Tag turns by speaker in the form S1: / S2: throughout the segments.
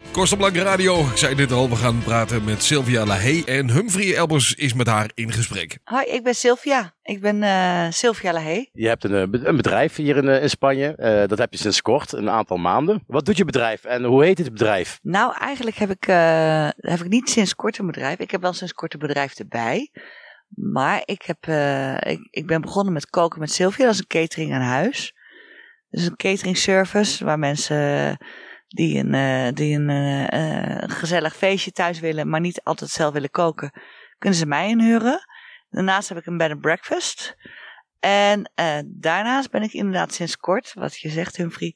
S1: Costa Blanca Radio, ik zei dit al, we gaan praten met Sylvia Lahey en Humphrey Elbers is met haar in gesprek.
S2: Hoi, ik ben Sylvia. Ik ben Sylvia Lahey.
S3: Je hebt een bedrijf hier in Spanje. Dat heb je sinds kort, een aantal maanden. Wat doet je bedrijf en hoe heet het bedrijf?
S2: Nou, eigenlijk heb ik niet sinds kort een bedrijf. Ik heb wel sinds kort een bedrijf erbij. Maar ik ben begonnen met koken met Sylvia. Dat is een catering aan huis. Dus een catering service waar mensen die een gezellig feestje thuis willen, maar niet altijd zelf willen koken, kunnen ze mij inhuren. Daarnaast heb ik een bed and breakfast. En daarnaast ben ik inderdaad sinds kort, wat je zegt Humphrey,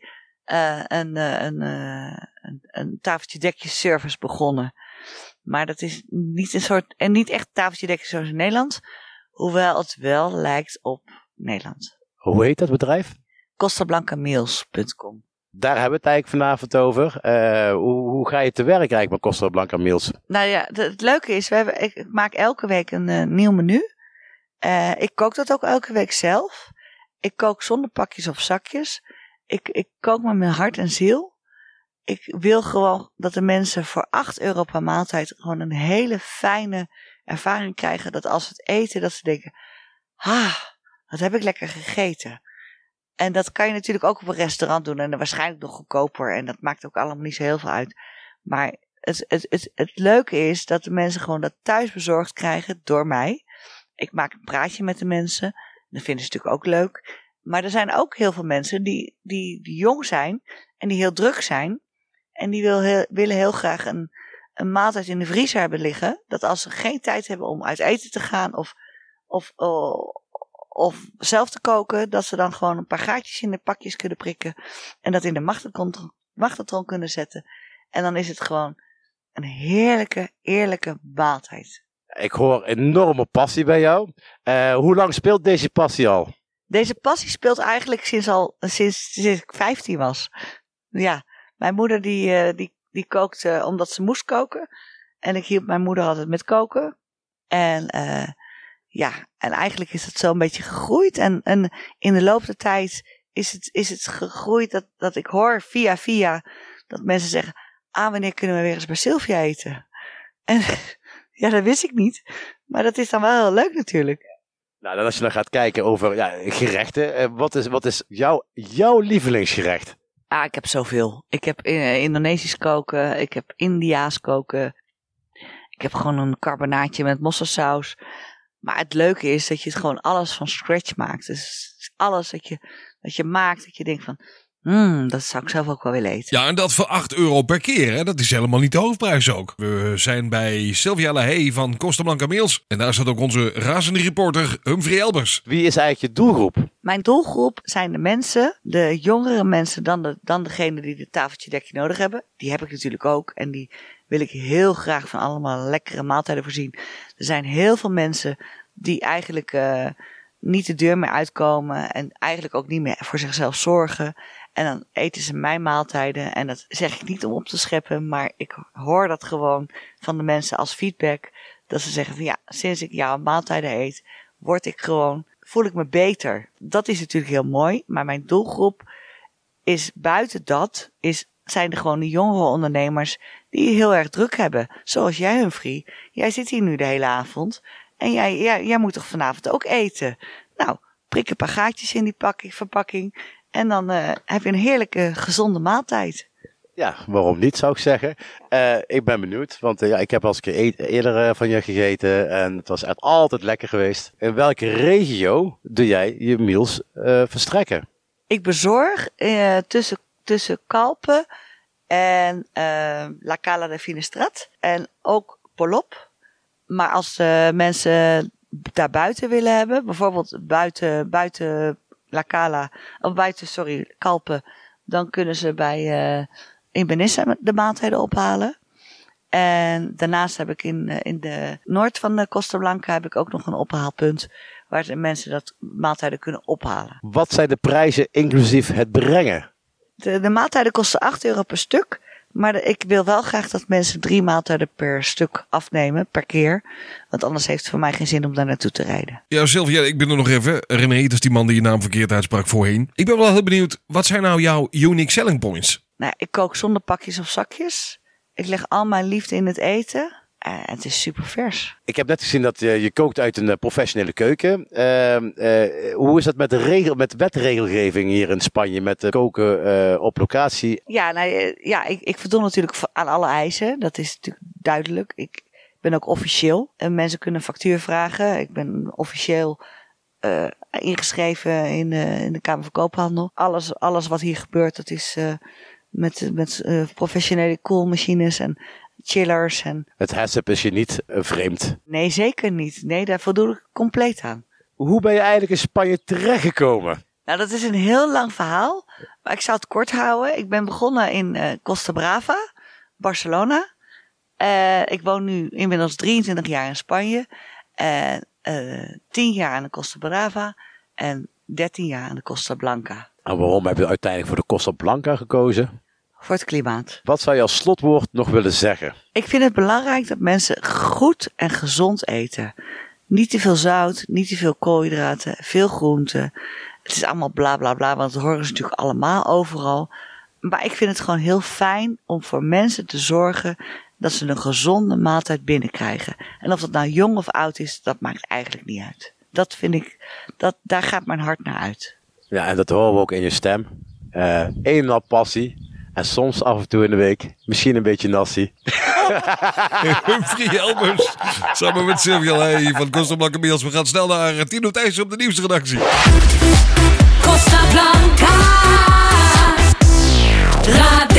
S2: een tafeltje dekje service begonnen. Maar dat is niet een soort, en niet echt tafeltje dekje zoals in Nederland, hoewel het wel lijkt op Nederland.
S3: Hoe heet dat bedrijf?
S2: CostaBlancaMeals.com.
S3: Daar hebben we het eigenlijk vanavond over. Hoe ga je te werk eigenlijk met Costa Blanca Meals?
S2: Nou ja, het leuke is, ik maak elke week een nieuw menu. Ik kook dat ook elke week zelf. Ik kook zonder pakjes of zakjes. Ik kook met mijn hart en ziel. Ik wil gewoon dat de mensen voor €8 per maaltijd gewoon een hele fijne ervaring krijgen. Dat als ze het eten, dat ze denken, wat heb ik lekker gegeten. En dat kan je natuurlijk ook op een restaurant doen. En dan waarschijnlijk nog goedkoper. En dat maakt ook allemaal niet zo heel veel uit. Maar het leuke is dat de mensen gewoon dat thuis bezorgd krijgen door mij. Ik maak een praatje met de mensen. Dat vinden ze natuurlijk ook leuk. Maar er zijn ook heel veel mensen die jong zijn. En die heel druk zijn. En die willen heel graag een maaltijd in de vriezer hebben liggen. Dat als ze geen tijd hebben om uit eten te gaan. Of zelf te koken, dat ze dan gewoon een paar gaatjes in de pakjes kunnen prikken. En dat in de magnetron kunnen zetten. En dan is het gewoon een heerlijke, eerlijke maaltijd.
S3: Ik hoor enorme passie bij jou. Hoe lang speelt deze passie al?
S2: Deze passie speelt eigenlijk sinds ik 15 was. Ja, mijn moeder die kookte omdat ze moest koken. En ik hielp mijn moeder altijd met koken. En eigenlijk is het zo een beetje gegroeid. En in de loop der tijd is het gegroeid dat ik hoor via dat mensen zeggen, wanneer kunnen we weer eens bij Sylvia eten? En ja, dat wist ik niet. Maar dat is dan wel heel leuk natuurlijk.
S3: Nou, als je dan gaat kijken over gerechten, wat is jouw lievelingsgerecht?
S2: Ik heb zoveel. Ik heb Indonesisch koken, ik heb Indiaas koken. Ik heb gewoon een carbonaatje met mosterdsaus. Maar het leuke is dat je het gewoon alles van scratch maakt. Dus alles dat je maakt, dat je denkt van, dat zou ik zelf ook wel willen eten.
S1: Ja, en dat voor €8 per keer, hè? Dat is helemaal niet de hoofdprijs ook. We zijn bij Sylvia Lahey van Costa Blanca Meals. En daar staat ook onze razende reporter Humphrey Elbers.
S3: Wie is eigenlijk je doelgroep?
S2: Mijn doelgroep zijn de mensen, de jongere mensen dan degene die het tafeltje dekje nodig hebben. Die heb ik natuurlijk ook en die wil ik heel graag van allemaal lekkere maaltijden voorzien. Er zijn heel veel mensen die eigenlijk niet de deur meer uitkomen en eigenlijk ook niet meer voor zichzelf zorgen. En dan eten ze mijn maaltijden en dat zeg ik niet om op te scheppen, maar ik hoor dat gewoon van de mensen als feedback. Dat ze zeggen van sinds ik jouw maaltijden eet, voel ik me beter. Dat is natuurlijk heel mooi, maar mijn doelgroep is buiten dat, zijn er gewoon de jongere ondernemers die heel erg druk hebben. Zoals jij, Humphrey. Jij zit hier nu de hele avond en jij moet toch vanavond ook eten? Nou, prik een paar gaatjes in die verpakking en dan heb je een heerlijke, gezonde maaltijd.
S3: Ja, waarom niet, zou ik zeggen. Ik ben benieuwd, want ik heb al eens een keer eerder van je gegeten en het was echt altijd lekker geweest. In welke regio doe jij je meals verstrekken?
S2: Ik bezorg tussen Calpe en La Cala de Finestrat en ook Polop. Maar als mensen daar buiten willen hebben, bijvoorbeeld buiten La Cala, of buiten, Calpe, dan kunnen ze in Benissa de maaltijden ophalen. En daarnaast heb ik in de noord van de Costa Blanca heb ik ook nog een ophaalpunt waar de mensen dat maaltijden kunnen ophalen.
S3: Wat zijn de prijzen inclusief het brengen?
S2: De maaltijden kosten €8 per stuk. Maar ik wil wel graag dat mensen 3 maaltijden per stuk afnemen, per keer. Want anders heeft het voor mij geen zin om daar naartoe te rijden.
S1: Ja, Sylvia, ik ben er nog even. René, dat is die man die je naam verkeerd uitsprak voorheen. Ik ben wel heel benieuwd, wat zijn nou jouw unique selling points?
S2: Nou, ik kook zonder pakjes of zakjes. Ik leg al mijn liefde in het eten. Het is super vers.
S3: Ik heb net gezien dat je kookt uit een professionele keuken. Hoe is dat met wetregelgeving hier in Spanje? Met koken op locatie?
S2: Ja, ik voldoen natuurlijk aan alle eisen. Dat is natuurlijk duidelijk. Ik ben ook officieel. En mensen kunnen een factuur vragen. Ik ben officieel ingeschreven in de Kamer van Koophandel. Alles wat hier gebeurt, dat is met professionele koelmachines en chillers. Het
S3: HACCP is je niet vreemd?
S2: Nee, zeker niet. Nee, daar voldoe ik compleet aan.
S3: Hoe ben je eigenlijk in Spanje terechtgekomen?
S2: Nou, dat is een heel lang verhaal. Maar ik zal het kort houden. Ik ben begonnen in Costa Brava, Barcelona. Ik woon nu inmiddels 23 jaar in Spanje. 10 jaar aan de Costa Brava en 13 jaar aan de Costa Blanca.
S3: En waarom heb je uiteindelijk voor de Costa Blanca gekozen?
S2: Voor het klimaat.
S3: Wat zou je als slotwoord nog willen zeggen?
S2: Ik vind het belangrijk dat mensen goed en gezond eten. Niet te veel zout, niet te veel koolhydraten, veel groenten. Het is allemaal bla bla bla, want dat horen ze natuurlijk allemaal overal. Maar ik vind het gewoon heel fijn om voor mensen te zorgen dat ze een gezonde maaltijd binnenkrijgen. En of dat nou jong of oud is, dat maakt eigenlijk niet uit. Dat vind ik, daar gaat mijn hart naar uit.
S3: Ja, en dat horen we ook in je stem. Een en al passie. En soms af en toe in de week misschien een beetje nasi.
S1: Humphrey Elbers, samen met Sylvia Ley van Costa Blanca Meals. We gaan snel naar Tino Thijssen op de nieuwste redactie.
S4: Costa Blanca.